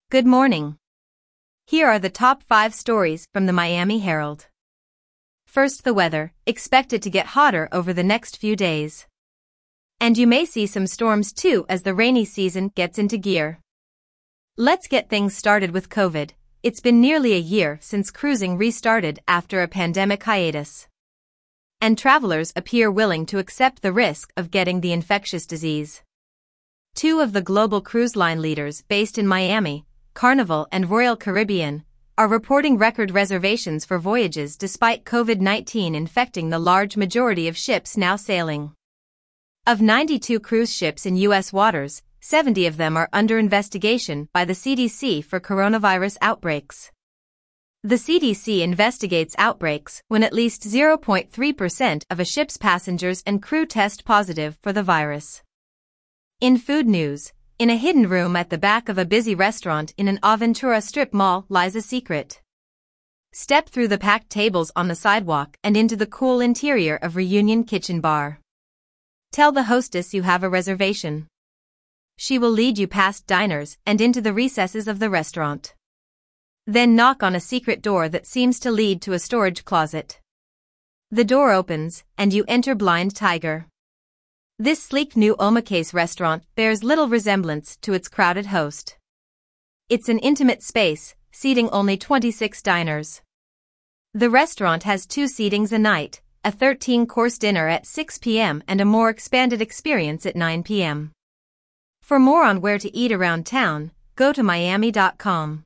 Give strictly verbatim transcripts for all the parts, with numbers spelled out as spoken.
Good morning. Here are the top five stories from the Miami Herald. First, the weather, expected to get hotter over the next few days. And you may see some storms too as the rainy season gets into gear. Let's get things started with COVID. It's been nearly a year since cruising restarted after a pandemic hiatus. And travelers appear willing to accept the risk of getting the infectious disease. Two of the global cruise line leaders based in Miami, Carnival and Royal Caribbean, are reporting record reservations for voyages despite COVID nineteen infecting the large majority of ships now sailing. Of ninety-two cruise ships in U S waters, seventy of them are under investigation by the C D C for coronavirus outbreaks. The C D C investigates outbreaks when at least zero point three percent of a ship's passengers and crew test positive for the virus. In food news, in a hidden room at the back of a busy restaurant in an Aventura strip mall lies a secret. Step through the packed tables on the sidewalk and into the cool interior of Reunion Kitchen Bar. Tell the hostess you have a reservation. She will lead you past diners and into the recesses of the restaurant. Then knock on a secret door that seems to lead to a storage closet. The door opens, and you enter Blind Tiger. This sleek new omakase restaurant bears little resemblance to its crowded host. It's an intimate space, seating only twenty-six diners. The restaurant has two seatings a night, a thirteen-course dinner at six p.m. and a more expanded experience at nine p.m. For more on where to eat around town, go to miami dot com.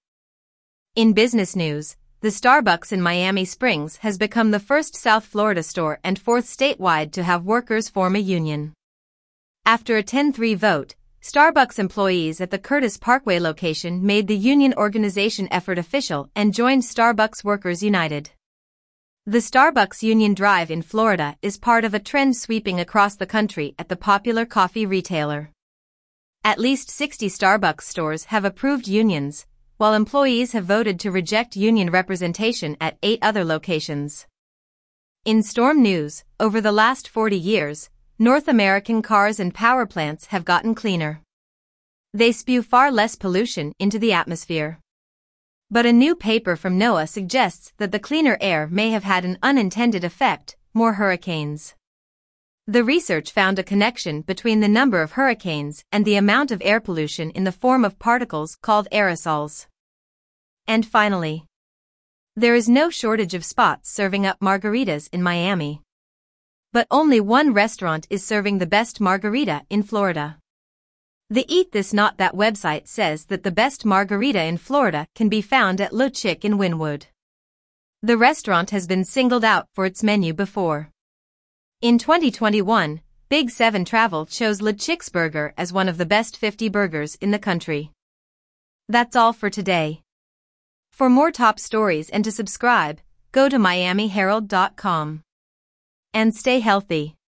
In business news, the Starbucks in Miami Springs has become the first South Florida store and fourth statewide to have workers form a union. After a ten three vote, Starbucks employees at the Curtis Parkway location made the union organization effort official and joined Starbucks Workers United. The Starbucks Union Drive in Florida is part of a trend sweeping across the country at the popular coffee retailer. At least sixty Starbucks stores have approved unions, while employees have voted to reject union representation at eight other locations. In storm news, over the last forty years, North American cars and power plants have gotten cleaner. They spew far less pollution into the atmosphere. But a new paper from NOAA suggests that the cleaner air may have had an unintended effect: more hurricanes. The research found a connection between the number of hurricanes and the amount of air pollution in the form of particles called aerosols. And finally, there is no shortage of spots serving up margaritas in Miami. But only one restaurant is serving the best margarita in Florida. The Eat This Not That website says that the best margarita in Florida can be found at Le Chick in Wynwood. The restaurant has been singled out for its menu before. In twenty twenty-one, Big Seven Travel chose Le Chick's burger as one of the best fifty burgers in the country. That's all for today. For more top stories and to subscribe, go to miami herald dot com. And stay healthy.